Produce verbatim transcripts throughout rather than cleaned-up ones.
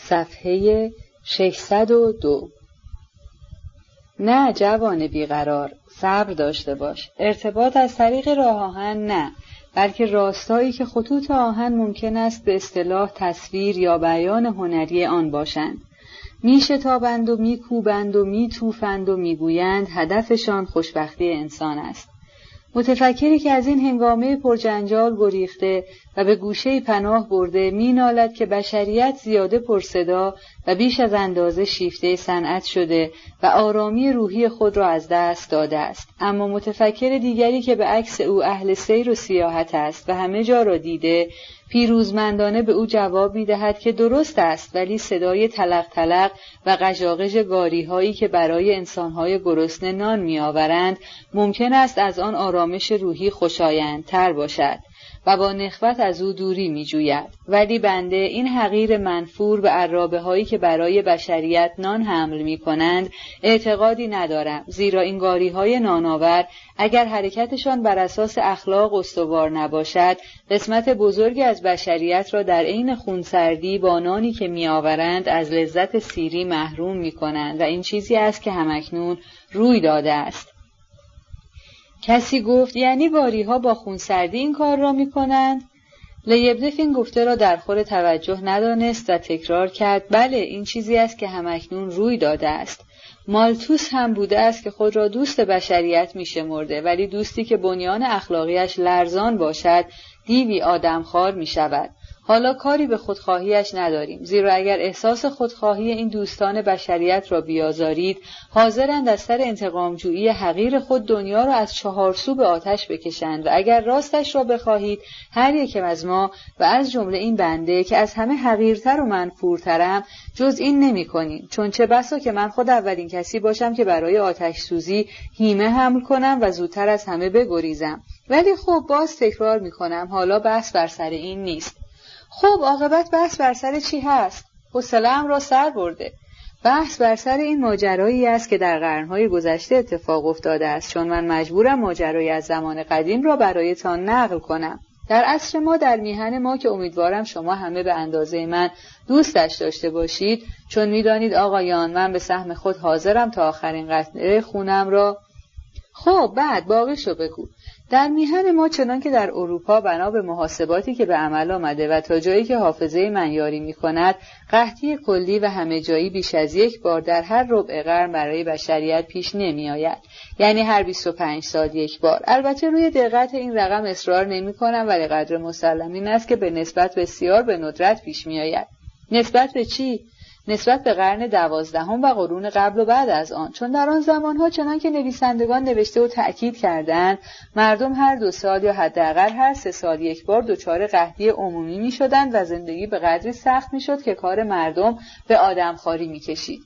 صفحه ششصد و دو. نه جوان بیقرار، صبر داشته باش. ارتباط از طریق راه آهن نه، بلکه راستایی که خطوط آهن ممکن است به اصطلاح تصویر یا بیان هنری آن باشند. می شتابند و می کوبند و می توفند و می گویند هدفشان خوشبختی انسان است. متفکری که از این هنگامه پرجنجال گریخته و به گوشه پناه برده می نالد که بشریت زیاده پرصدا و بیش از اندازه شیفته صنعت شده و آرامی روحی خود را از دست داده است. اما متفکر دیگری که به عکس او اهل سیر و سیاحت است و همه جا را دیده، پیروزمندانه به او جواب می دهد که درست است، ولی صدای تلق تلق و قژاقژ گاری هایی که برای انسانهای گرسنه نان می آورند ممکن است از آن آرامش روحی خوشایندتر باشد و با نخوت از او دوری می جوید. ولی بنده این حقیر منفور به عرابه هایی که برای بشریت نان حمل می کنند اعتقادی ندارم، زیرا این گاری های نانآور اگر حرکتشان بر اساس اخلاق استوار نباشد، قسمت بزرگی از بشریت را در عین خونسردی با نانی که می آورند از لذت سیری محروم می کنند و این چیزی است که همکنون روی داده است. کسی گفت یعنی واری‌ها با خونسردی این کار را می‌کنند؟ لیبدف این گفته را در خور توجه ندانست و تکرار کرد بله این چیزی است که همکنون روی داده است. مالتوس هم بوده است که خود را دوست بشریت می‌شمرده، ولی دوستی که بنیان اخلاقیش لرزان باشد دیوی آدمخوار می‌شود. حالا کاری به خودخواهیش نداریم، زیرا اگر احساس خودخواهی این دوستان بشریت را بیازارید، حاضرند از سر انتقامجویی حقیر خود دنیا را از چهار سو به آتش بکشند و اگر راستش را بخواهید، هر یکم از ما و از جمله این بنده که از همه حقیرتر و منفورترم جز این نمی کنیم، چون چه بسا که من خود اولین کسی باشم که برای آتش سوزی هیمه حمل کنم و زودتر از همه بگریزم. ولی خب باز تکرار می کنم، حالا بحث بر سر این نیست. خب عاقبت بحث بر سر چی هست؟ حوصله‌ام را سر برده. بحث بر سر این ماجرایی است که در قرن‌های گذشته اتفاق افتاده است، چون من مجبورم ماجرای از زمان قدیم را برایتان نقل کنم. در عصر ما، در میهن ما که امیدوارم شما همه به اندازه من دوستش داشته باشید، چون می‌دانید آقایان من به سهم خود حاضرم تا آخرین قطره خونم را. خب بعد باقیشو بگو. در میهن ما چنان که در اروپا بنا به محاسباتی که به عمل آمده و تا جایی که حافظه من یاری می کند، قحطی کلی و همه جایی بیش از یک بار در هر ربع قرن برای بشریت پیش نمی آید. یعنی هر بیست و پنج سال یک بار. البته روی دقت این رقم اصرار نمی کنم، ولی قدر مسلم این است که به نسبت بسیار به ندرت پیش می آید. نسبت به چی؟ نسبت به قرن دوازدهم و قرون قبل و بعد از آن، چون در آن زمانها چنان که نویسندگان نوشته و تأکید کردند، مردم هر دو سال یا حداقل هر سه سال یک بار دچار قحطی عمومی می شدند و زندگی به قدری سخت می شد که کار مردم به آدمخواری می کشید.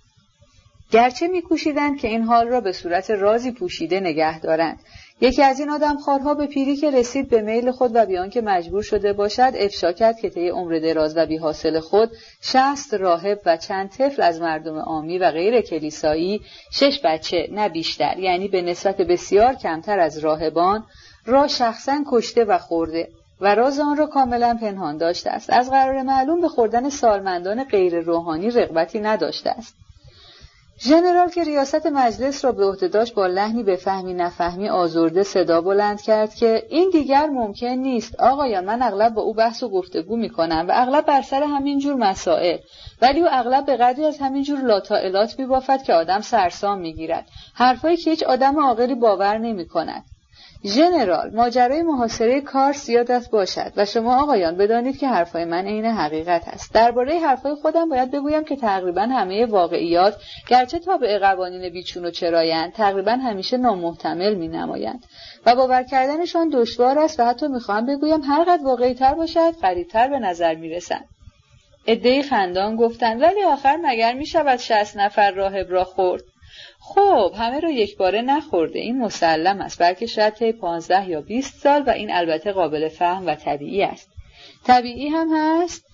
گرچه می کوشیدند که این حال را به صورت رازی پوشیده نگه دارند. یکی از این آدمخوارها به پیری که رسید به میل خود و بیان که مجبور شده باشد افشا کرد که طی عمر دراز و بی‌حاصل خود شصت راهب و چند طفل از مردم عامی و غیر کلیسایی، شش بچه نه بیشتر، یعنی به نسبت بسیار کمتر از راهبان، را شخصا کشته و خورده و راز آن را کاملا پنهان داشته است. از قرار معلوم به خوردن سالمندان غیر روحانی رغبتی نداشته است. ژنرال که ریاست مجلس را به عهده داشت با لحنی به فهمی نفهمی آزرده صدا بلند کرد که این دیگر ممکن نیست. آقایان من اغلب با او بحث و گفتگو می کنم و اغلب بر سر همین جور مسائل، ولی او اغلب به قدری از همین جور لاتائلات می بافد که آدم سرسام می گیرد، حرفایی که هیچ آدم عاقلی باور نمی کند. ژنرال، ماجرای محاصره کارس یادت باشد و شما آقایان بدانید که حرفای من عین حقیقت است. درباره حرفای خودم باید بگویم که تقریبا همه واقعیات، گرچه تابع قوانین بیچون و چرایند، تقریبا همیشه نامحتمل می‌نمایند و باور کردنشان دشوار است و حتی می‌خواهم بگویم هر قدر واقعی‌تر باشد غریب‌تر به نظر می‌رسند. عده‌ای خندان گفتند ولی آخر مگر می‌شود شصت نفر راهب را خورد؟ خب همه رو یک باره نخورده، این مسلم است، بلکه شاید طی پانزده یا بیست سال و این البته قابل فهم و طبیعی است. طبیعی هم هست؟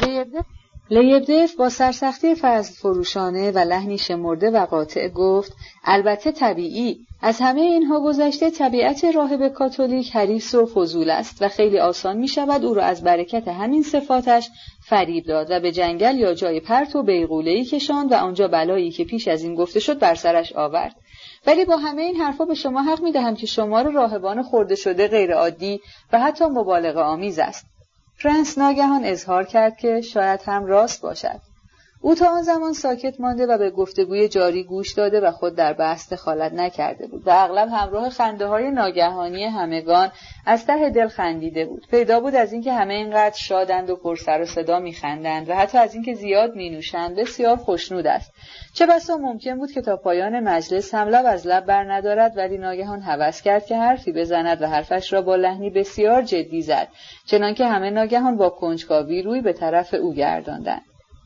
لیبدف با سرسختی فضل فروشانه و لحنی شمرده و قاطع گفت البته طبیعی. از همه اینها گذشته طبیعت راهب کاتولیک حریص و فضول است و خیلی آسان می شود او را از برکت همین صفاتش فریب داد و به جنگل یا جای پرت و بیغوله‌ای کشاند و آنجا بلایی که پیش از این گفته شد بر سرش آورد. ولی با همه این حرفا به شما حق می دهم که شمار راهبان خرده شده غیر عادی و حتی مبالغه آمیز است. پرنس ناگهان اظهار کرد که شاید هم راست باشد. او تا آن زمان ساکت مانده و به گفتگوی جاری گوش داده و خود در بحث دخالت نکرده بود و اغلب همراه خنده‌های ناگهانی همگان از ته دل خندیده بود. پیدا بود از اینکه همه اینقدر شادند و پر سر و صدا می‌خندند و حتی از اینکه زیاد می‌نوشند بسیار خوشنود است. چه بسا ممکن بود که تا پایان مجلس هم لب از لب بر ندارد، ولی ناگهان هوس کرد که حرفی بزند و حرفش را با لحنی بسیار جدی زد، چنانکه همه ناگهان با کنجکاوی روی به طرف او گرداندند.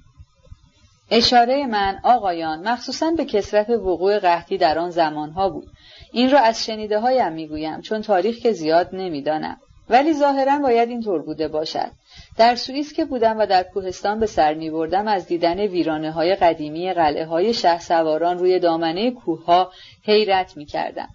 اشاره من آقایان مخصوصاً به کثرت وقوع قحطی در آن زمانها بود. این را از شنیده هایم میگویم، چون تاریخ که زیاد نمیدانم، ولی ظاهراً باید این طور بوده باشد. در سوئیس که بودم و در کوهستان به سر می بردم، از دیدن ویرانه های قدیمی قلعه های شهسواران روی دامنه کوه ها حیرت می کردم.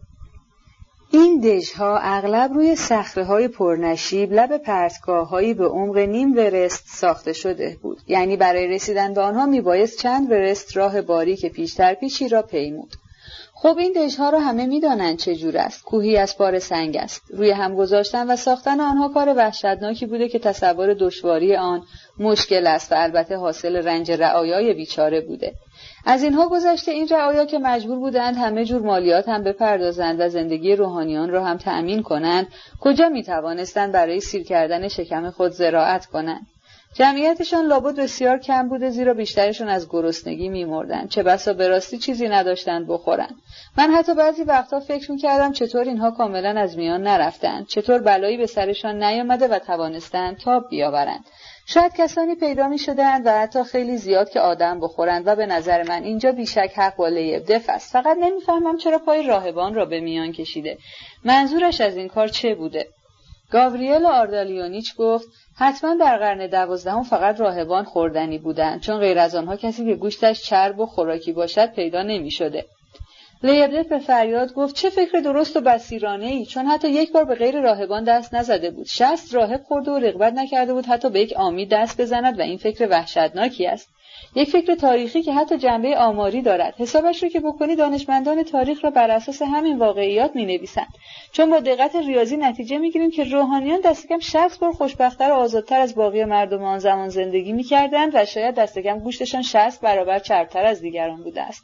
این دژها اغلب روی صخره‌های پرنشیب لب پرتگاه‌هایی به عمق نیم ورست ساخته شده بود. یعنی برای رسیدن به آنها میبایست چند ورست راه باریک پیشتر پیشی را پیمود. خب این دژها را همه میدانند چجور است. کوهی از پاره سنگ است. روی هم گذاشتن و ساختن آنها کار وحشتناکی بوده که تصور دشواری آن مشکل است و البته حاصل رنج رعایای بیچاره بوده. از اینها گذشته این رعایا که مجبور بودند همه جور مالیات هم بپردازند و زندگی روحانیان را هم تأمین کنند، کجا می توانستند برای سیر کردن شکم خود زراعت کنند؟ جمعیتشان لابد بسیار کم بوده، زیرا بیشترشون از گرسنگی می مردند، چه بسا به راستی چیزی نداشتند بخورند. من حتی بعضی وقتا فکر می کردم چطور اینها کاملا از میان نرفتند، چطور بلایی به سرشان نیامده و توانستند تاب بیاورند. شاید کسانی پیدا می شدند و حتی خیلی زیاد که آدم بخورند و به نظر من اینجا بیشک حق با لیبدف است. فقط نمیفهمم چرا پای راهبان را به میان کشیده. منظورش از این کار چه بوده؟ گاوریل آردالیونیچ گفت حتما در قرن دوازدهم فقط راهبان خوردنی بودند، چون غیر از آنها کسی که گوشتش چرب و خوراکی باشد پیدا نمی شده. لیبدف به فریاد گفت چه فکر درست و بصیرانه ای، چون حتی یک بار به غیر راهبان دست نزده بود. شصت راهب خورده و رغبت نکرده بود حتی به یک عامی دست بزند و این فکر وحشتناکی است. یک فکر تاریخی که حتی جنبه آماری دارد. حسابش رو که بکنی دانشمندان تاریخ را بر اساس همین واقعیات می‌نویسند، چون با دقت ریاضی نتیجه می‌گیریم که روحانیان دست کم شصت بار خوشبخت‌تر و آزادتر از باقی مردم آن زمان زندگی می‌کردند و شاید دست کم گوشتشان شصت برابر چرب‌تر از دیگران بوده است.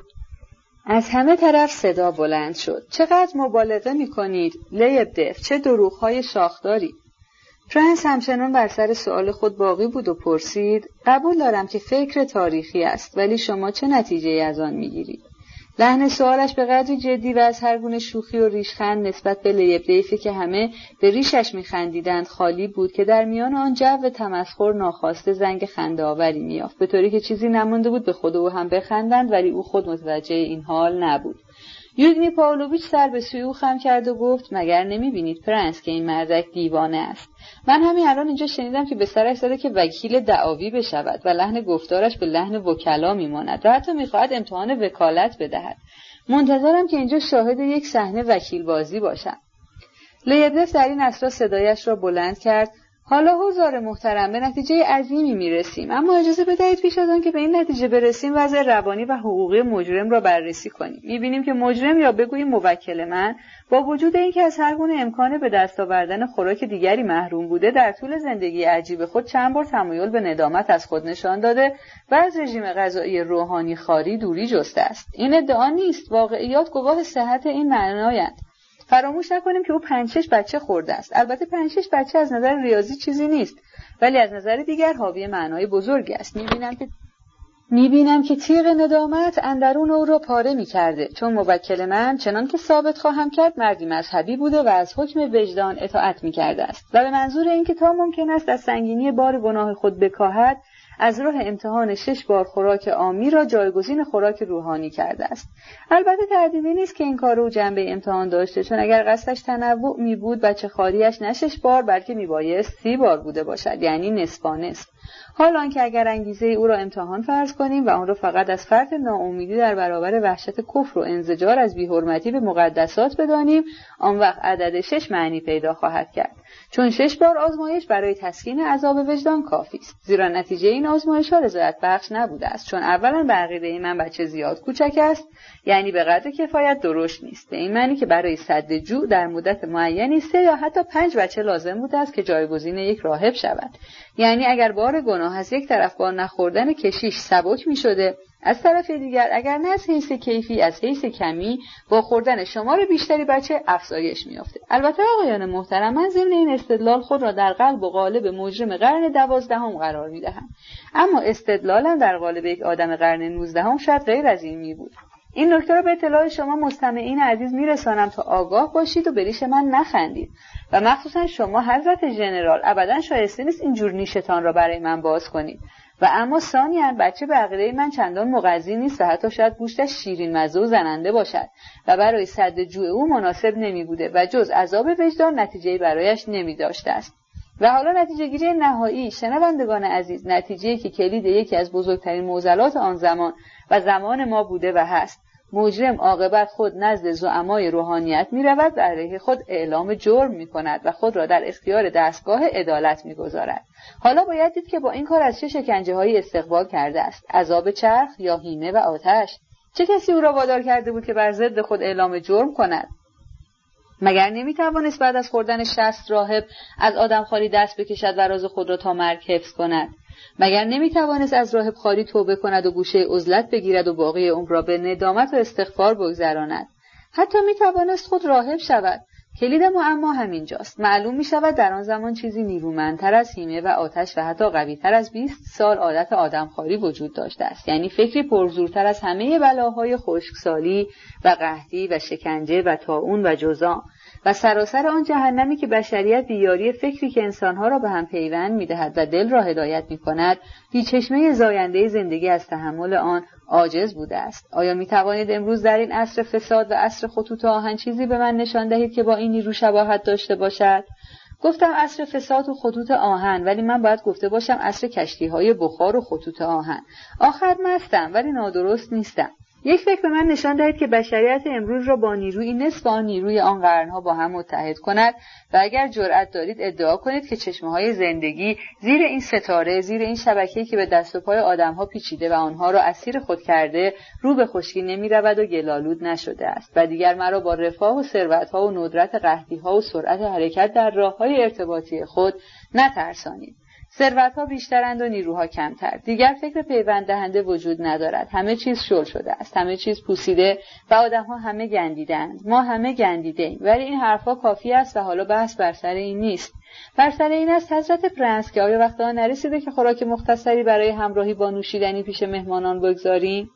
از همه طرف صدا بلند شد. چقدر مبالغه می‌کنید لیبدف، چه دروغ‌های شاخداری. پرنس همچنان بر سر سؤال خود باقی بود و پرسید قبول دارم که فکر تاریخی است، ولی شما چه نتیجه‌ای از آن می‌گیرید؟ لحن سوالش به قدری جدی و از هر گونه شوخی و ریشخند نسبت به لیبدفی که همه به ریشش می‌خندیدند خالی بود که در میان آن جو تمسخر ناخواسته زنگ خنده‌آوری می‌یافت، به طوری که چیزی نمانده بود به خود او هم بخندند، ولی او خود متوجه این حال نبود. یوگنی پاولویچ سر به سوی او خم کرد و گفت مگر نمی‌بینید پرنس که این مردک دیوانه است؟ من همین الان اینجا شنیدم که به سرش زده که وکیل دعاوی بشود و لحن گفتارش به لحن وکلا میماند و حتی میخواهد امتحان وکالت بدهد. منتظرم که اینجا شاهد یک صحنه وکیل بازی باشم. لیبدف در این اسرا صدایش را بلند کرد حالا حضار محترم به نتیجه عظیمی میرسیم، اما اجازه بدهید پیش از آن که به این نتیجه برسیم وضع روانی و حقوقی مجرم را بررسی کنیم. میبینیم که مجرم یا بگوییم موکل من با وجود اینکه از هر گونه امکان به دست آوردن خوراک دیگری محروم بوده، در طول زندگی عجیب خود چند بار تمایل به ندامت از خود نشان داده و از رژیم غذایی روحانی خاری دوری جسته است. این ادعا نیست، واقعیات گواه صحت این معنایند. فراموش نکنیم که او پنج شش بچه خورده است. البته پنج شش بچه از نظر ریاضی چیزی نیست، ولی از نظر دیگر حاوی معنای بزرگی است. می‌بینم که می‌بینم که تیغ ندامت اندرون او را پاره می‌کرده، چون موکل من چنان که ثابت خواهم کرد مردی مذهبی بوده و از حکم وجدان اطاعت می‌کرده است و به منظور اینکه تا ممکن است از سنگینی بار گناه خود بکاهد، از راه امتحان شش بار خوراک عامی را جایگزین خوراک روحانی کرده است. البته تردیدی نیست که این کار او جنبه امتحان داشته، چون اگر قصدش تنوع می بود بچه خاریش نه شش بار بلکه می بایست سی بار بوده باشد، یعنی نصفا نصف. حال آنکه اگر انگیزه او را امتحان فرض کنیم و آن را فقط از فرط ناامیدی در برابر وحشت کفر و انزجار از بی‌حرمتی به مقدسات بدانیم، آن وقت عدد شش معنی پیدا خواهد کرد. چون شش بار آزمایش برای تسکین عذاب وجدان کافی است، زیرا نتیجه این آزمایش ها رضایت بخش نبوده است. چون اولا به عقیده من بچه زیاد کوچک است، یعنی به قدر کفایت درشت نیست، به این معنی که برای سد جوع در مدت معینی سه یا حتی پنج بچه لازم بوده است که جایگزین یک راهب شود. یعنی اگر بار گناه از یک طرف با نخوردن کشیش سبک می شده، از طرف دیگر اگر نه از حیث کیفی از حیث کمی با خوردن شمار بیشتری بچه افزایش می‌یافته. البته آقایان محترم، من ضمن این استدلال خود را در قلب و قالب مجرم قرن دوازدهم قرار می‌دهم، اما استدلالم در قالب یک آدم قرن نوزدهم شاید غیر از این می‌بود. این نکته را به اطلاع شما مستمعین عزیز میرسانم تا آگاه باشید و به ریش من نخندید و مخصوصا شما حضرت ژنرال ابدا شایسته نیست این جور نیشتان را برای من باز کنید. و اما ثانیاً بچه به عقیده من چندان مغذی نیست و حتی شاید گوشتش شیرین مزه و زننده باشد و برای سد جوع او مناسب نمی بوده و جز عذاب وجدان نتیجه‌ای برایش نمی داشته است. و حالا نتیجه گیری نهایی شنوندگان عزیز، نتیجه‌ای که کلید یکی از بزرگترین معضلات آن زمان و زمان ما بوده و هست. مجرم عاقبت خود نزد زعمای روحانیت می رود و علیه خود اعلام جرم می کند و خود را در اختیار دستگاه عدالت می گذارد. حالا باید دید که با این کار از چه شکنجه هایی استقبال کرده است: عذاب چرخ یا هینه و آتش. چه کسی او را وادار کرده بود که بر ضد خود اعلام جرم کند؟ مگر نمی توانست بعد از خوردن شصت راهب از آدمخواری دست بکشد و راز خود را تا مرگ حفظ کند؟ مگر نمی توانست از راهب خواری توبه کند و گوشه عزلت بگیرد و باقی عمر را به ندامت و استغفار بگذراند؟ حتی می توانست خود راهب شود. کلید معما همینجاست. معلوم می شود در آن زمان چیزی نیرومندتر از هیمه و آتش و حتی قوی‌تر از بیست سال عادت آدمخواری وجود داشته است، یعنی فکری پرزورتر از همه بلاهای خشکسالی و قحطی و شکنجه و طاعون و جذام و سراسر آن جهنمی که بشریت بیاری فکری که انسانها را به هم پیوند می‌دهد و دل را هدایت می‌کند، بی‌چشمه زاینده زندگی از تحمل آن عاجز بوده است. آیا می‌توانید امروز در این عصر فساد و عصر خطوط آهن چیزی به من نشان دهید که با این نیرو شباهت داشته باشد؟ گفتم عصر فساد و خطوط آهن، ولی من باید گفته باشم عصر کشتی‌های بخار و خطوط آهن. آخر مستم ولی نادرست نیستم. یک فکر به من نشان دهید که بشریت امروز را با نیروی نصف آن نیروی آن قرنها با هم متحد کند و اگر جرأت دارید ادعا کنید که چشمه‌های زندگی زیر این ستاره، زیر این شبکه‌ای که به دست و پای آدم‌ها پیچیده و آنها را اسیر خود کرده، رو به خشکی نمی‌رود و گل‌آلود نشده است و دیگر مرا با رفاه و ثروت‌ها و ندرت قحطی‌ها و سرعت حرکت در راه‌های ارتباطی خود نترسانید. ثروت‌ها بیشترند و نیروها کمتر. دیگر فکر پیوند دهنده وجود ندارد. همه چیز شل شده است. همه چیز پوسیده و آدم‌ها همه گندیدند. ما همه گندیده‌ایم. ولی این حرفا کافی است و حالا بحث بر سر این نیست. بر سر این است حضرت پرنس که آیا وقت آن نرسیده که خوراک مختصری برای همراهی با نوشیدنی پیش مهمانان بگذاریم؟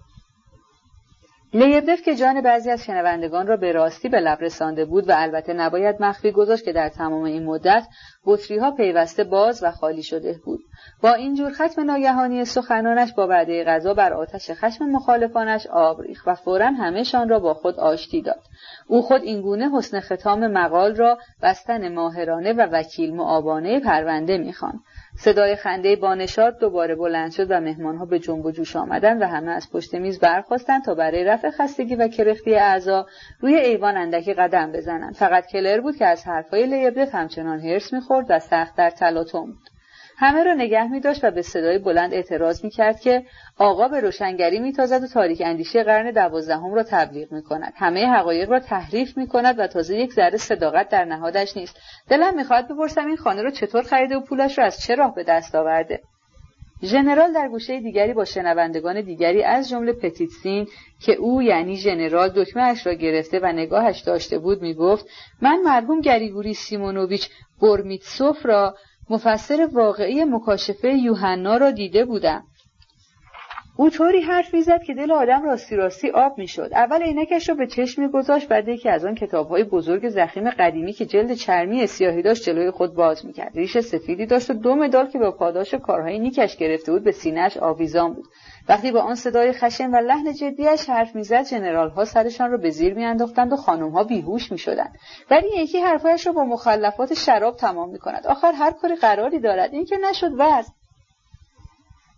لیبدف که جان بعضی از شنوندگان را به راستی به لب رسانده بود و البته نباید مخفی گذاشت که در تمام این مدت بطری‌ها پیوسته باز و خالی شده بود. با این جور ختم ناگهانی سخنانش با وعده غذا بر آتش خشم مخالفانش آب ریخت و فوراً همه‌شان را با خود آشتی داد. او خود اینگونه حسن ختام مقال را بستن ماهرانه و وکیل مؤابانه پرونده می‌خواند. صدای خنده بانشاد دوباره بلند شد و مهمان‌ها به جنب و جوش آمدند و همه از پشت میز برخاستند تا برای رفع خستگی و کرختی اعضا روی ایوان اندکی قدم بزنند. فقط کلر بود که از حرفهای لیبدف همچنان هرس می‌خورد و سخت در تلاطم بود. همه را نگه می‌داشت و به صدای بلند اعتراض می‌کرد که آقا به روشنگری می‌تازد و تاریک اندیشی قرن دوازدهم را تبلیغ می‌کند. همه حقایق را تحریف می‌کند و تازه یک ذره صداقت در نهادش نیست. دلم می‌خواد بپرسم این خانه را چطور خریده و پولش را از چه راه به دست آورده؟ ژنرال در گوشه دیگری با شنوندگان دیگری از جمله پتیتسین که او یعنی ژنرال دکمه اش را گرفته و نگاهش داشته بود میگفت: من مرحوم گریگوری سیمونوویچ بورمیتسوف را مفسر واقعی مکاشفه یوحنا را دیده بودم. او طوری حرف میزد که دل آدم راستی راستی آب میشد. اول عینکش را به چشم میگذاشت، بعد یکی از آن کتاب‌های بزرگ ضخیم قدیمی که جلد چرمی سیاهی داشت جلوی خود باز میکرد. ریش سفیدی داشت و دو مدال که با پاداش کارهای نیکش گرفته بود به سینه‌اش آویزان بود. وقتی با آن صدای خشن و لحن جدیش حرف میزد، ژنرال‌ها سرشان را به زیر میانداختند و خانم‌ها بیهوش میشدند. ولی یکی حرفایش را با مخلفات شراب تمام میکند. آخر هر کاری قراری دارد، این که نشد وضع.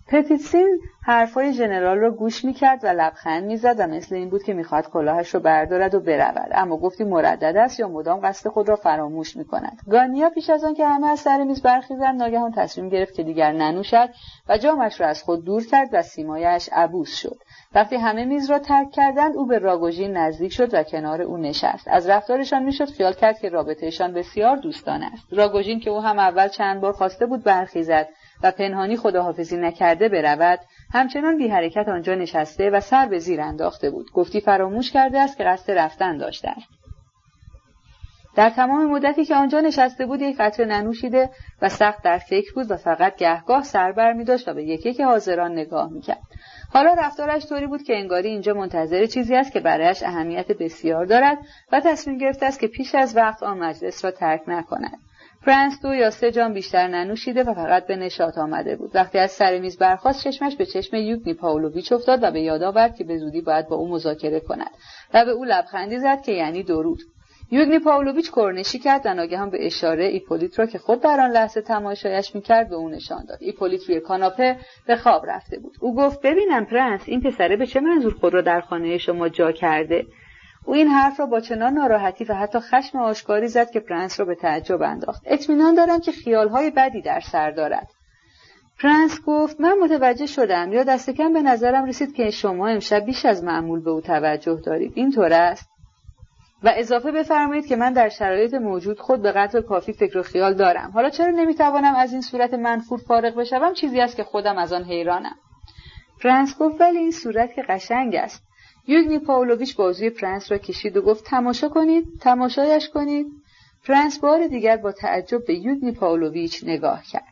پتیتسین حرفای ژنرال رو گوش میکرد و لبخند میزد و مثل این بود که میخواد کلاهش رو بردارد و برود، اما گفتی مردد است یا مدام قصد خود را فراموش میکند. گانیا پیش از آن که همه از سر میز برخیزند ناگهان تصمیم گرفت که دیگر ننوشد و جامش را از خود دور کرد و سیمایش عبوس شد. وقتی همه میز را ترک کردند او به راگوژین نزدیک شد و کنار او نشست. از رفتارشان میشد خیال کرد که رابطهشان بسیار دوستانه است. راگوژین که او هم اول چند بار خواسته بود برخیزد و پنهانی خداحافظی نکرده برود، همچنان بی حرکت آنجا نشسته و سر به زیر انداخته بود. گفتی فراموش کرده است که قصد رفتن داشته است. در تمام مدتی که آنجا نشسته بود یک قطره ننوشیده و سخت در فکر بود و فقط گهگاه سر بر می داشت و به یکی که حاضران نگاه می کرد. حالا رفتارش طوری بود که انگاری اینجا منتظر چیزی است که برایش اهمیت بسیار دارد و تصمیم گرفته است که پیش از وقت آن مجلس را ترک نکند. فرانس دو یا سه جام بیشتر ننوشیده و فقط به نشاط آمده بود. وقتی از سر میز برخاست چشمش به چشم یوگنی پاولویچ افتاد و به یاد آورد که به زودی باید با او مذاکره کند و به او لبخندی زد که یعنی درود. یوگنی پاولویچ کرنشی کرد و ناگهان به اشاره ایپولیت را که خود در آن لحظه تماشایش می‌کرد به او نشان داد. ایپولیت روی کاناپه به خواب رفته بود. او گفت ببینم پرنس، این پسره به چه منظور خود را در خانه شما جا کرده؟ او این حرف را با چنان ناراحتی و حتی خشم آشکاری زد که پرنس را به تعجب انداخت. اطمینان دارم که خیال‌های بدی در سر دارد. پرنس گفت من متوجه شدم، یا دست کم به نظرم رسید که شما امشب بیش از معمول به او توجه دارید. اینطور است؟ و اضافه بفرمایید که من در شرایط موجود خود به قدر کافی فکر و خیال دارم. حالا چرا نمیتوانم از این صورت منفور فارغ بشوم؟ چیزی است که خودم از آن حیرانم. پرنس گفت ولی این صورت که قشنگ است. یوگنی پاولویچ بازوی پرنس را کشید و گفت تماشا کنید، تماشایش کنید. پرنس بار دیگر با تعجب به یوگنی پاولویچ نگاه کرد.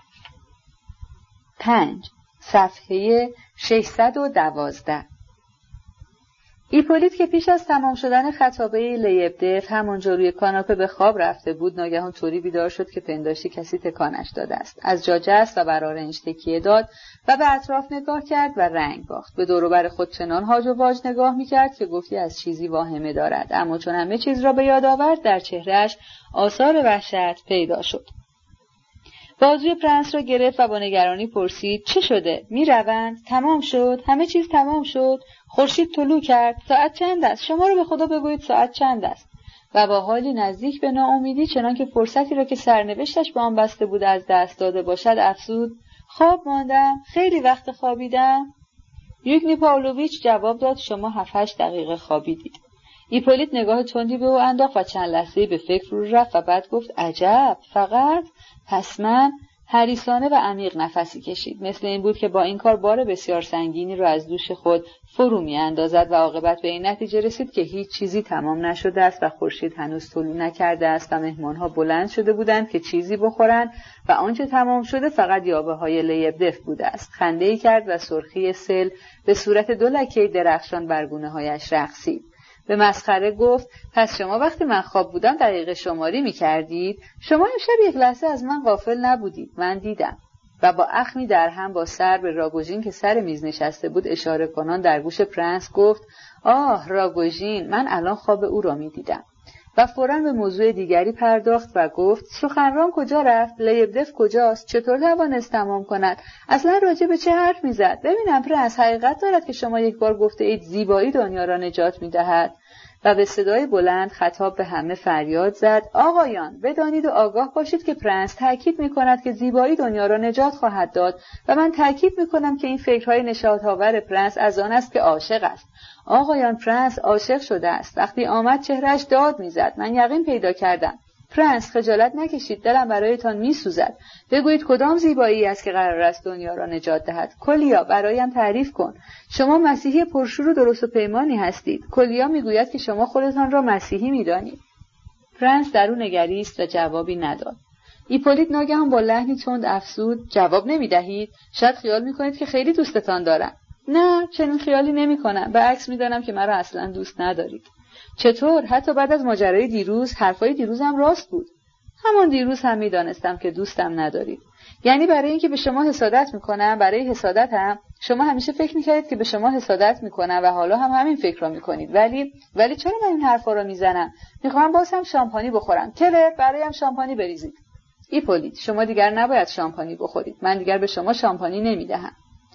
پنج صفحه ششصد و دوازده. ایپولیت که پیش از تمام شدن خطابه لیبدف همانجا روی کاناپه به خواب رفته بود، ناگهان طوری بیدار شد که پنداشتی کسی تکانش داده است. از جا جست و بر آرنج تکیه داد و به اطراف نگاه کرد و رنگ باخت. به دور و بر خود چنان هاج و واج نگاه می‌کرد که گفتی از چیزی واهمه دارد، اما چون همه چیز را به یاد آورد در چهرهش آثار وحشت پیدا شد. بازوی پرنس را گرفت و با نگرانی پرسید چه شده؟ میروند؟ تمام شد؟ همه چیز تمام شد؟ خورشید طلوع کرد؟ ساعت چند است؟ شما رو به خدا بگویید ساعت چند است؟ و با حالی نزدیک به ناامیدی چنان که فرصتی را که سرنوشتش به آن بسته بود از دست داده باشد افزود خواب ماندم، خیلی وقت خوابیدم. یوگنی پاولویچ جواب داد شما هفت هشت دقیقه خوابیدید. ایپولیت نگاه تندی به او انداخت و چند لحظه به فکر فرو رفت و بعد گفت عجب، فقط؟ پس من؟ حریصانه و عمیق نفسی کشید. مثل این بود که با این کار بار بسیار سنگینی را از دوش خود فرو می اندازد و عاقبت به این نتیجه رسید که هیچ چیزی تمام نشده است و خورشید هنوز طلوع نکرده است و مهمانها بلند شده بودند که چیزی بخورند و آنچه تمام شده فقط یابه های لیبدف بوده است. خنده‌ای کرد و سرخی سل به صورت دو لکه درخشان بر گونه‌هایش رقصید. به مسخره گفت پس شما وقتی من خواب بودم دقیقه شماری می کردید؟ شما امشب یک لحظه از من غافل نبودید، من دیدم. و با اخمی در هم با سر به راگوژین که سر میز نشسته بود اشاره کنان در گوش پرنس گفت آه راگوژین، من الان خواب او را می دیدم. و فوراً به موضوع دیگری پرداخت و گفت سخنران کجا رفت؟ لیبدف کجاست؟ چطور توانست تمام کند؟ اصلا راجع به چه حرف میزد؟ ببینم پرنس، حقیقت دارد که شما یک بار گفته اید زیبایی دنیا را نجات میدهد؟ و به صدای بلند خطاب به همه فریاد زد آقایان، بدانید و آگاه باشید که پرنس تاکید می‌کند که زیبایی دنیا را نجات خواهد داد و من تاکید می‌کنم که این فکرهای نشاط‌آور پرنس از آن است که عاشق است. آقایان، پرنس عاشق شده است. وقتی آمد چهرهش داد می‌زد. من یقین پیدا کردم. پرنس خجالت نکشید، دلم برایتان می‌سوزد. بگویید کدام زیبایی است که قرار است دنیا را نجات دهد. کلیا، برایم تعریف کن. شما مسیحی پرشور و درست و پیمانی هستید. کلیا میگوید که شما خودتان را مسیحی می‌دانید. پرنس در او نگریست و جوابی نداد. ایپولیت ناگهان با لحنی تند افسود جواب نمی‌دهید؟ شاید خیال می‌کنید که خیلی دوستتان دارم. نه، چنین خیالی نمی‌کنم. به عکس می‌دانم که مرا اصلاً دوست ندارید. چطور؟ حتی بعد از ماجرای دیروز، حرفای دیروزم راست بود. همان دیروز هم می‌دانستم که دوستم ندارید. یعنی برای اینکه به شما حسادت می‌کنم، برای حسادتم شما همیشه فکر می‌کردید که به شما حسادت می‌کنم و حالا هم همین فکر را می‌کنید. ولی ولی چرا من این حرفا را می‌زنم؟ می‌خوام باز هم شامپانی بخورم. کلر، برایم شامپانی بریزید. ایپولیت شما دیگر نباید شامپانی بخورید. من دیگر به شما شامپانی نمیدهم.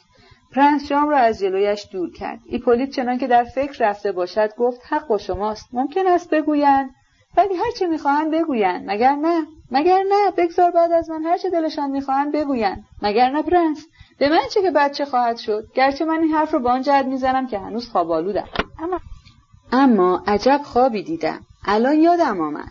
پرنس جام را از جلویش دور کرد. ایپولیت چنان که در فکر رفته باشد گفت حق با شماست. ممکن است بگویند، ولی هر چه میخواهند بگویند. مگر نه؟ مگر نه؟ بگذار بعد از من هر چه دلشان میخواهند بگویند. مگر نه پرنس؟ به من چه که بچه خواهد شد؟ گرچه من این حرف رو با آن جهت میزنم که هنوز خواب آلودم. اما اما عجب خوابی دیدم. الان یادم آمد.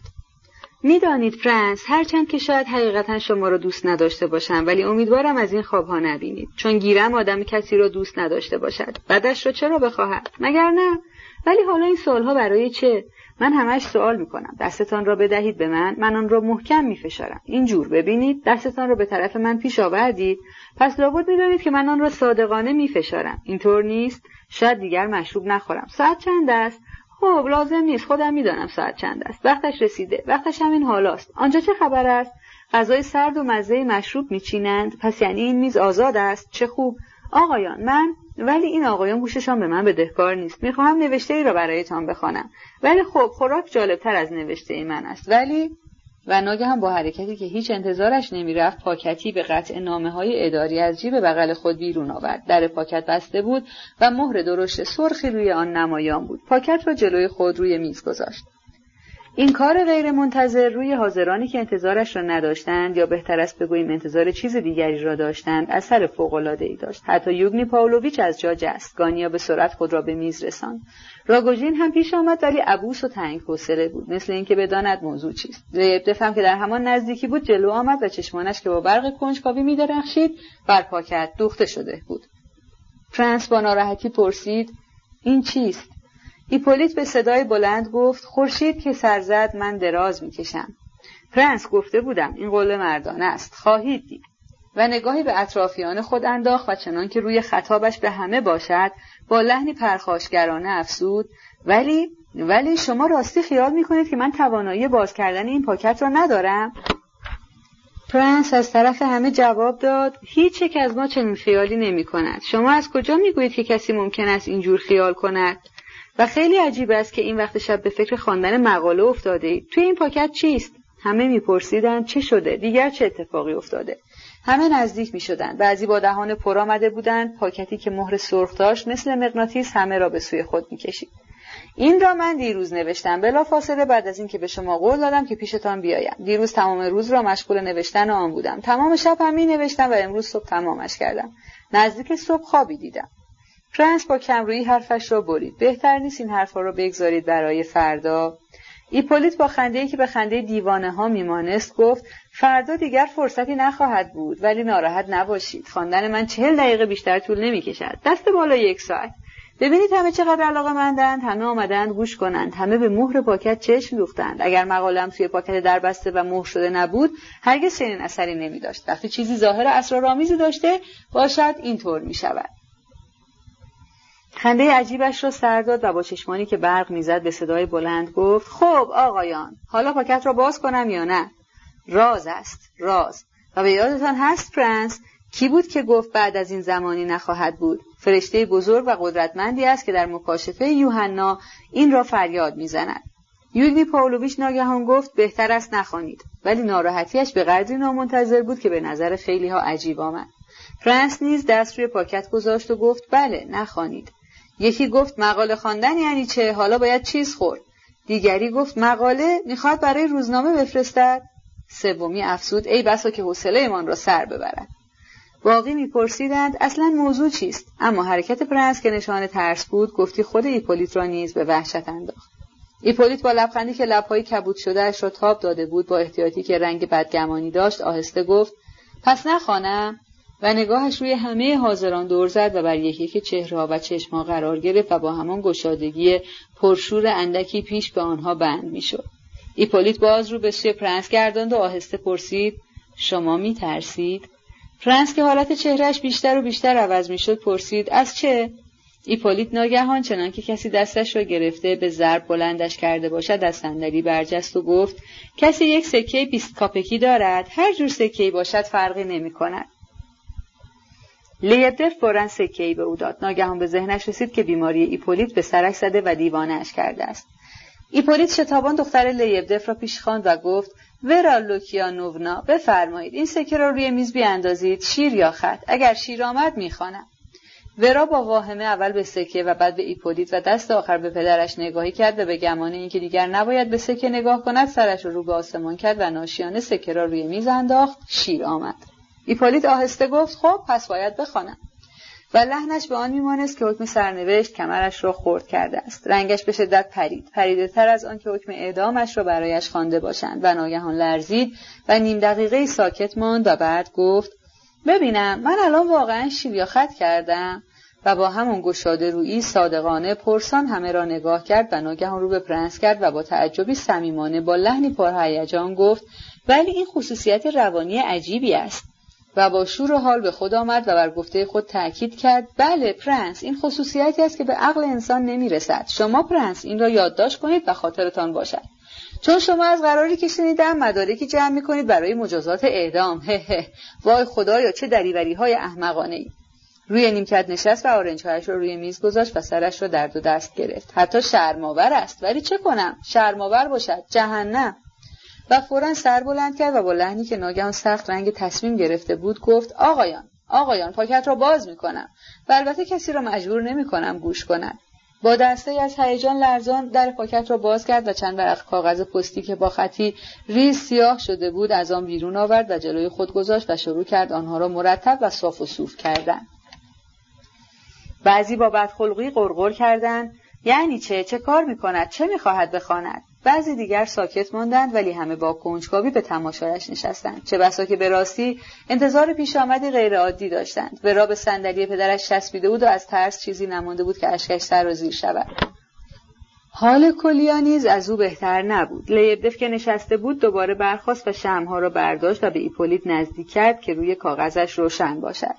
میدانید پرنس، هرچند که شاید حقیقتا شما را دوست نداشته باشم، ولی امیدوارم از این خوابها نبینید، چون گیرم آدم کسی را دوست نداشته باشد بعدش را چرا بخواهد؟ مگر نه؟ ولی حالا این سوالها برای چه؟ من همش سوال میکنم. دستتان را بدهید به من، من آن را محکم میفشارم. اینجور ببینید، دستتان را به طرف من پیش آوردید، پس لابد میدانید که من آن را صادقانه میفشارم. اینطور نیست؟ شاید دیگر مشروب نخورم. ساعت چند است؟ خب لازم نیست، خودم میدانم ساعت چند است. وقتش رسیده، وقتش همین حالاست. آنجا چه خبر است؟ غذای سرد و مزه مشروب میچینند، پس یعنی این میز آزاد است. چه خوب. آقایان، من ولی این آقایان گوششان به من بدهکار نیست. میخواهم نوشته ای را برایتان بخوانم. ولی خب خوراک جالبتر از نوشته ای من است. ولی و ناگهان با حرکتی که هیچ انتظارش نمیرفت، پاکتی به قطع نامه‌های اداری از جیب بغل خود بیرون آورد. در پاکت بسته بود و مهر درشت سرخی روی آن نمایان بود. پاکت را جلوی خود روی میز گذاشت. این کار غیر منتظر روی حاضرانی که انتظارش را نداشتند، یا بهتر است بگوییم انتظار چیز دیگری را داشتند، اثر فوق‌العاده‌ای داشت. حتی یوگنی پاولویچ از جا جست. گانیا به سرعت خود را به میز رساند. راگوژین هم پیش آمد، ولی عبوس و تنگ حوصله بود، مثل اینکه بداند موضوع چیست. لیبدف هم که در همان نزدیکی بود جلو آمد و چشمانش که با برق کنجکاوی می‌درخشید بر پاکت دوخته شده بود. پرنس با ناراحتی پرسید: این چیست؟ ایپولیت به صدای بلند گفت: خورشید که سر زد من دراز میکشم. پرنس گفته بودم این قول مردانه است، خواهید دید. و نگاهی به اطرافیان خود انداخت و چنان که روی خطابش به همه باشد با لحنی پرخاشگرانه افسود: ولی ولی شما راستی خیال میکنید که من توانایی باز کردن این پاکت را ندارم؟ پرنس از طرف همه جواب داد: هیچ یک از ما چنین خیالی نمی کند. شما از کجا میگویید که کسی ممکن است اینجور خیال کند؟ و خیلی عجیب است که این وقت شب به فکر خواندن مقاله افتاده اید. توی این پاکت چیست؟ همه میپرسیدند چه شده؟ دیگر چه اتفاقی افتاده؟ همه نزدیک میشدند. بعضی با دهان پر آمده بودند. پاکتی که مهر سرخ داشت مثل مغناطیس همه را به سوی خود میکشید. این را من دیروز نوشتم، بلافاصله بعد از اینکه به شما قول دادم که پیشتان بیایم. دیروز تمام روز را مشغول نوشتن آن بودم. تمام شب هم می نوشتم و امروز صبح تمامش کردم. نزدیک صبح خوابی دیدم. پرنس با کمرویی حرفش را برید. بهتر نیست این حرفا را بگذارید برای فردا؟ ایپولیت با خنده‌ای که به خنده دیوانه ها میمانست گفت: فردا دیگر فرصتی نخواهد بود، ولی ناراحت نباشید. خواندن من چهل دقیقه بیشتر طول نمی‌کشد. دست بالا یک ساعت. ببینید همه چقدر علاقه‌مندند، همه آمدند گوش کنند، همه به مهر پاکت چشم دوختند. اگر مقاله‌ام توی پاکت دربسته و مهر شده نبود، هرگز چنین اثری نمی‌داشت. وقتی چیزی ظاهر اسرارآمیزی داشته باشد، اینطور می‌شود. خنده عجیبش را سر داد و با چشمانی که برق میزد به صدای بلند گفت: خب آقایان، حالا پاکت را باز کنم یا نه؟ راز است، راز. و به یادتان هست پرنس کی بود که گفت بعد از این زمانی نخواهد بود؟ فرشته بزرگ و قدرتمندی است که در مکاشفه یوحنا این را فریاد میزند. یوگنی پاولویچ ناگهان گفت: بهتر است نخوانید. ولی ناراحتیش به قدری نامنتظر بود که به نظر خیلی ها عجیب آمد. پرنس نیز دست روی پاکت گذاشت و گفت: بله نخوانید. یکی گفت: مقاله خواندن یعنی چه؟ حالا باید چیز خورد. دیگری گفت: مقاله میخواد برای روزنامه بفرستد. سومی افسود: ای بسا که حوصله ایمان را سر ببرد. باقی میپرسیدند اصلا موضوع چیست؟ اما حرکت پرنس که نشان ترس بود، گفتی خود ایپولیت را نیز به وحشت انداخت. ایپولیت با لبخندی که لب‌های کبود شده‌اش را تاب داده بود، با احتیاطی که رنگ بدگمانی داشت، آهسته گفت: پس نخوانم؟ و نگاهش روی همه حاضران دور زد و بر یکی یک چهره‌ها و چشم‌ها قرار گرفت و با همان گشادگی پرشور اندکی پیش به آنها بند می‌شد. ایپولیت باز رو به سوی پرنس گرداند و آهسته پرسید: شما می‌ترسید؟ پرنس که حالت چهرهش بیشتر و بیشتر عوض می‌شد پرسید: از چه؟ ایپولیت ناگهان چنان که کسی دستش را گرفته به ضرب بلندش کرده باشد از صندلی برجست و گفت: کسی یک سکه بیست کاپکی دارد؟ هر جور سکه‌ای باشد فرقی نمی‌کند. لیبدف فوراً سکه‌ای به او داد. ناگهان به ذهنش رسید که بیماری ایپولیت به سرک زده و دیوانه‌اش کرده است. ایپولیت شتابان دختر لیبدف را پیش خواند و گفت: ورا لوکیانوونا بفرمایید این سکه را روی میز بیاندازید، شیر یا خط؟ اگر شیر آمد میخوانم. ورا با واهمه اول به سکه و بعد به ایپولیت و دست آخر به پدرش نگاهی کرد و به گمان اینکه دیگر نباید به سکه نگاه کند سرش رو رو به آسمان کرد و ناشیانه سکه را روی میز انداخت. شیر آمد. ایپولیت آهسته گفت خب پس باید بخوانم و لحنش به آن میمانست که حکم سرنوشت کمرش را خرد کرده است. رنگش به شدت پرید، پریده تر از آن که حکم اعدامش را برایش خوانده باشند و ناگهان لرزید و نیم دقیقه ساکت ماند و بعد گفت ببینم من الان واقعا شیر یا خط کردم؟ و با همون گشاده رویی صادقانه پرسان همه را نگاه کرد و ناگهان رو به پرنس کرد و با تعجبی صمیمانه با لحنی پرهیجان گفت ولی این خصوصیت روانی عجیبی است. و با شور و حال به خود آمد و بر گفته خود تأکید کرد بله پرنس، این خصوصیتی است که به عقل انسان نمیرسد. شما پرنس این را یادداشت کنید و خاطرتان باشد، چون شما از قراری که شنیدم مدارکی جمع می‌کنید برای مجازات اعدام. هه هه وای خدایا چه دریوری‌های احمقانه‌ای. روی نیمکت نشست و آرنج‌هایش را روی میز گذاشت و سرش را در دو دست گرفت. حتی شرم‌آور است، ولی چه کنم؟ شرم‌آور باشد جهنم. و فوراً سر بلند کرد و با لحنی که ناگهان سخت رنگ تصمیم گرفته بود گفت آقایان آقایان پاکت را باز می‌کنم و البته کسی را مجبور نمی‌کنم گوش کند. با دسته‌ای از هیجان لرزان در پاکت را باز کرد و چند ورق کاغذ پستی که با خطی ریز سیاه شده بود از آن بیرون آورد و جلوی خود گذاشت و شروع کرد آنها را مرتب و صاف و صوف کردن. بعضی با بدخلقی غرغر کردند یعنی چه؟ چه کار می‌کند؟ چه می‌خواهد بخواند؟ بعضی دیگر ساکت ماندند ولی همه با کنجکاوی به تماشایش نشستند. چه بسا که به راستی انتظار پیش آمدی غیر عادی داشتند. ورا به صندلی پدرش چسبیده بود و از ترس چیزی نمانده بود که اشکش سر و زیر شود. حال کلیا نیز از او بهتر نبود. لیبدف که نشسته بود دوباره برخاست و شمع‌ها را برداشت و به ایپولیت نزدیک کرد که روی کاغذش روشن باشد.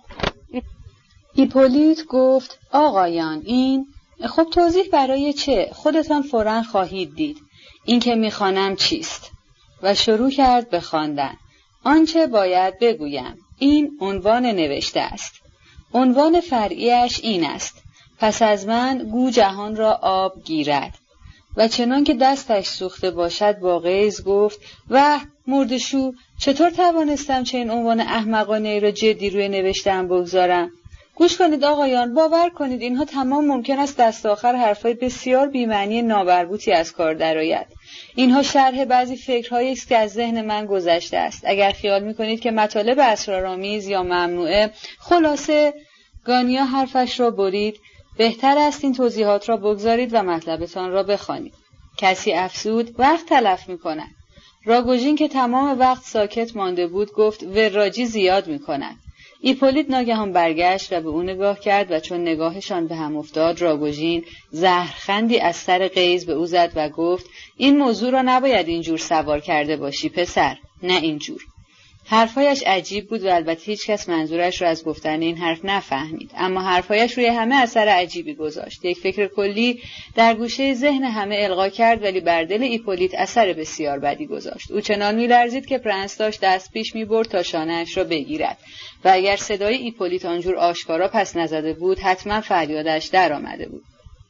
ایپولیت گفت آقایان این خب توضیح برای چه؟ خودتان فوراً خواهید دید. این که میخوانم چیست؟ و شروع کرد به خواندن. آنچه باید بگویم این عنوان نوشته است. عنوان فرعیش این است: پس از من گو جهان را آب گیرد. و چنان که دستش سوخته باشد با غیظ گفت وه مردشو، چطور توانستم چه این عنوان احمقانه ای را جدی روی نوشته‌ام بگذارم؟ گوش کنید آقایان، باور کنید اینها تمام ممکن است دست آخر حرفای بسیار بی‌معنی نامربوطی از کار درآید. اینها شرح بعضی فکرهایی است که از ذهن من گذشته است. اگر خیال می‌کنید که مطالب اسرارآمیز یا ممنوعه، خلاصه گانیا حرفش را برید، بهتر است این توضیحات را بگذارید و مطلبتان را بخوانید. کسی افسود وقت تلف می‌کند. راگوژین که تمام وقت ساکت مانده بود گفت وراجی زیاد می‌کند. ایپولیت ناگهان برگشت و به او نگاه کرد و چون نگاهشان به هم افتاد راگوژین زهرخندی از سر غیظ به او زد و گفت این موضوع را نباید اینجور سوار کرده باشی پسر، نه اینجور. حرفایش عجیب بود و البته هیچ کس منظورش را از گفتن این حرف نفهمید، اما حرفایش روی همه اثر عجیبی گذاشت. یک فکر کلی در گوشه ذهن همه القا کرد ولی بر دل ایپولیت اثر بسیار بدی گذاشت. او چنان می‌لرزید که پرنس داشت دست پیش می‌برد تا شانه‌اش را بگیرد و اگر صدای ایپولیت آنجور آشکارا پس نزده بود حتما فریادش در آمده بود.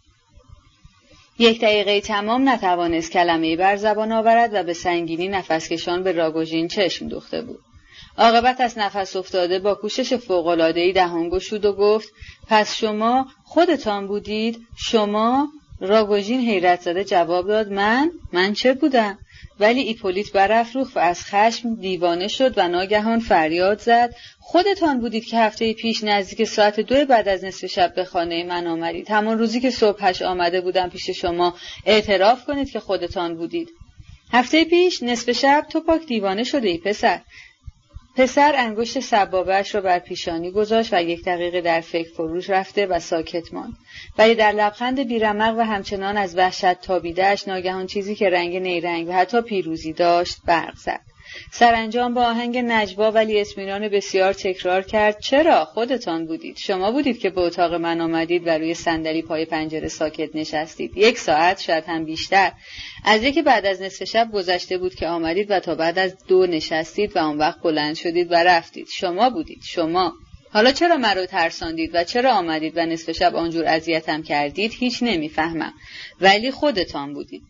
یک دقیقه تمام نتوانست کلمه‌ای بر زبان آورد و به سنگینی نفسکشان به راگوژین چشم دوخته بود. عاقبت از نفس افتاده با کوشش فوق‌العاده‌ای دهان گشود و گفت پس شما خودتان بودید؟ شما؟ راگوژین حیرت زده جواب داد من؟ من چه بودم؟ ولی ایپولیت برافروخت و از خشم دیوانه شد و ناگهان فریاد زد خودتان بودید که هفته پیش نزدیک ساعت دو بعد از نصف شب به خانه من آمدید. همون روزی که صبحش آمده بودم پیش شما اعتراف کنید که خودتان بودید. هفته پیش نصف شب تو پاک دیوانه شده ای پسر. پسر انگشت سبابه‌اش را بر پیشانی گذاشت و یک دقیقه در فکر فروش رفته و ساکت ماند. ولی در لبخند بیرمق و همچنان از وحشت تابیده‌اش ناگهان چیزی که رنگ نیرنگ و حتی پیروزی داشت برق زد. سرانجام با آهنگ نجوا ولی اطمینان بسیار تکرار کرد چرا؟ خودتان بودید. شما بودید که به اتاق من آمدید و روی صندلی پای پنجره ساکت نشستید. یک ساعت شاید هم بیشتر. از یکی بعد از نصف شب گذشته بود که آمدید و تا بعد از دو نشستید و آن وقت بلند شدید و رفتید. شما بودید. شما. حالا چرا مرا ترساندید و چرا آمدید و نصف شب آنجور اذیتم کردید هیچ نمیفهمم. ولی خودتان بودید.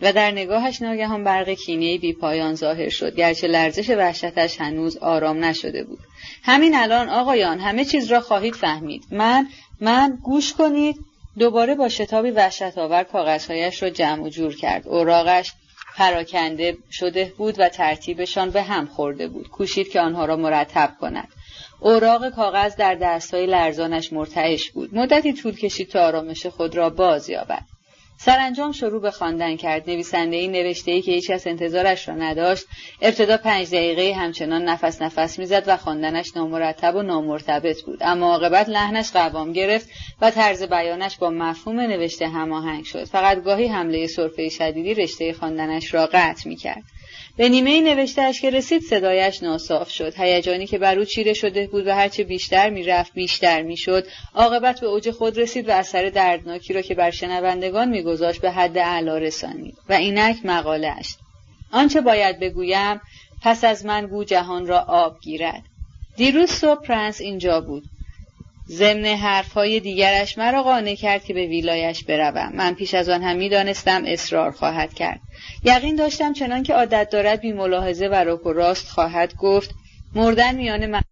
و در نگاهش ناگهان برق کینه‌ای بی پایان ظاهر شد، گرچه لرزش وحشتش هنوز آرام نشده بود. همین الان آقایان همه چیز را خواهید فهمید. من من گوش کنید. دوباره با شتابی وحشت‌آور کاغذهایش را جمع و جور کرد. اوراقش پراکنده شده بود و ترتیبشان به هم خورده بود. کوشید که آنها را مرتب کند. اوراق کاغذ در دستهای لرزانش مرتعش بود. مدتی طول کشید تا آرامش خود را باز یابد. سرانجام شروع به خواندن کرد. نویسنده‌ای نوشته‌ای که هیچ کس انتظارش را نداشت. ابتدا پنج دقیقه همچنان نفس نفس می‌زد و خواندنش نامرتب و نامرتبط بود، اما عاقبت لحنش قوام گرفت و طرز بیانش با مفهوم نوشته هماهنگ شد. فقط گاهی حمله سرفه شدیدی رشته خواندنش را قطع می‌کرد. به نیمه نوشته‌اش که رسید صدایش ناصاف شد. هیجانی که بر او چیره شده بود و هرچه بیشتر میرفت بیشتر میشد، عاقبت به اوج خود رسید و اثر دردناکی را که بر شنوندگان میگذاشت به حد اعلی رسانید. و اینک مقاله‌اش: آنچه باید بگویم، پس از من گو جهان را آب گیرد. دیروز صبح پرنس اینجا بود. ضمن حرفهای دیگرش مرا قانع کرد که به ویلایش بروم. من پیش از آن هم می‌دانستم اصرار خواهد کرد. یقین داشتم چنان که عادت دارد بی ملاحظه و رک و راست خواهد گفت. مردن میان من